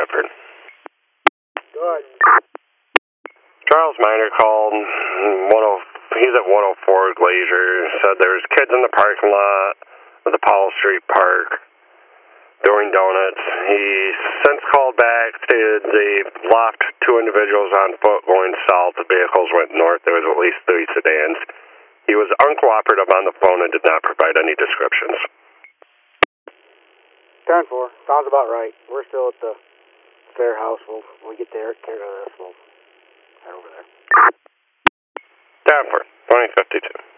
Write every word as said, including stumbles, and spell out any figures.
Bradford. Good. Charles Miner called. One oh, he's at one oh four Glacier. Said there's kids in the parking lot of the Powell Street Park doing donuts. He since called back, stated they blocked two individuals on foot going south. The vehicles went north. There was at least three sedans. He was uncooperative on the phone and did not provide any descriptions. ten four. Sounds about right. We're still at the fair house. We'll, when we get there, care of this, we'll head over there. ten four, twenty fifty-two.